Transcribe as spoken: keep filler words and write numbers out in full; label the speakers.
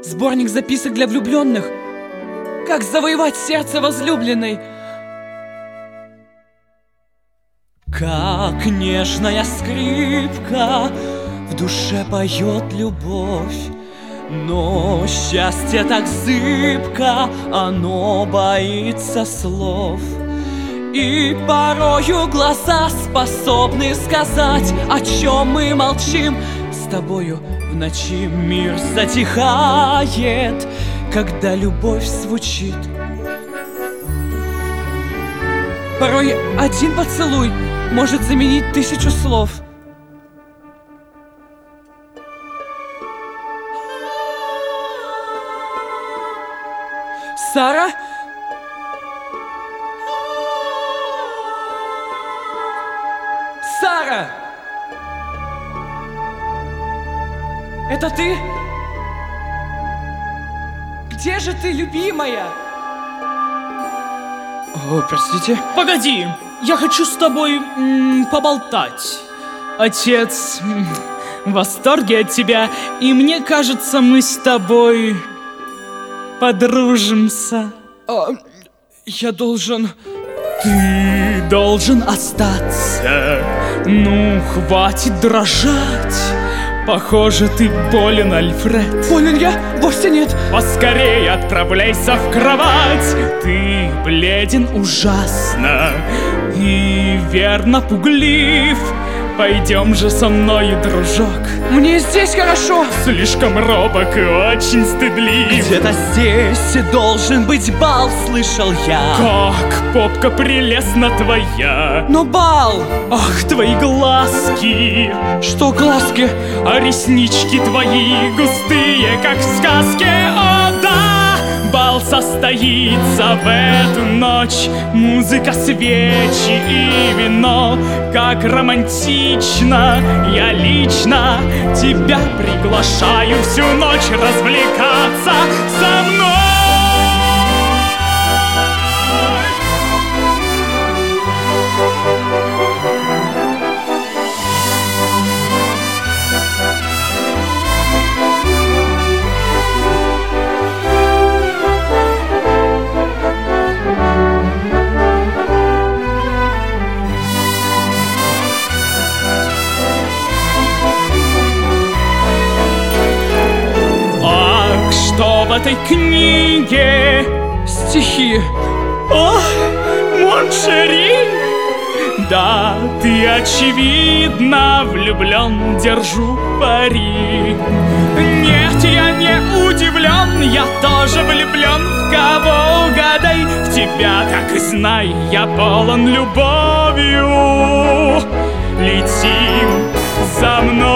Speaker 1: Сборник записок для влюбленных. Как завоевать сердце возлюбленной. Как нежная скрипка в душе поет любовь, но счастье так зыбко, оно боится слов. И порою глаза способны сказать, о чем мы молчим. С тобою в ночи мир затихает, когда любовь звучит. Порой один поцелуй может заменить тысячу слов. Сара? Сара! Это ты? Где же ты, любимая? О, простите.
Speaker 2: Погоди, я хочу с тобой м, поболтать. Отец м, в восторге от тебя, и мне кажется, мы с тобой подружимся.
Speaker 1: А, я должен...
Speaker 2: Ты должен остаться. Ну, хватит дрожать. Похоже, ты болен, Альфред.
Speaker 1: Болен я? Вовсе нет.
Speaker 2: Поскорее отправляйся в кровать. Ты бледен ужасно и верно пуглив. Пойдем же со мною, дружок.
Speaker 1: Мне здесь хорошо.
Speaker 2: Слишком робок и очень стыдлив.
Speaker 1: Где-то здесь должен быть бал, слышал я.
Speaker 2: Как попка прелестна твоя.
Speaker 1: Но бал!
Speaker 2: Ах, твои глазки.
Speaker 1: Что глазки?
Speaker 2: А реснички твои густые, как в сказке. О, да! Бал состоится в эту ночь. Музыка, свечи и вино. Как романтично. Я лично тебя приглашаю всю ночь развлекаться со мной. Что в этой книге?
Speaker 1: Стихи.
Speaker 2: О, Моншери! Да, ты очевидно влюблен, держу пари. Нет, я не удивлен, я тоже влюблен. В кого угадай, в тебя, так и знай, я полон любовью. Летим за мной.